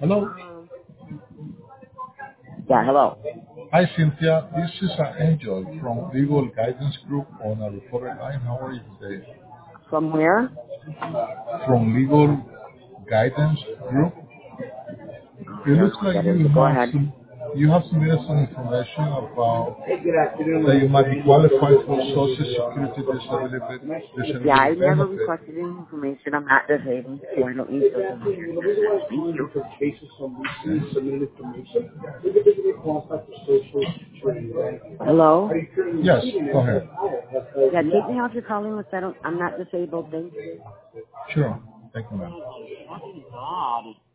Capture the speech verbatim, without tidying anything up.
Hello. Yeah, hello. Hi, Cynthia. This is uh, Angel from Legal Guidance Group on a recorded line. How are you today? From where? From Legal Guidance Group. Oh, It I don't looks know what like that is, you but go have ahead. some you have submitted some information about that you might be qualified for Social Security disability Yeah, disability I never benefit. requested any information. I'm not disabled, so I don't need social security benefits. Thank you. Hello? Yes, go ahead. Yeah, take me off your calling list. I don't, I'm not disabled. Thank you. Sure. Thank you, ma'am. Oh, my fucking God.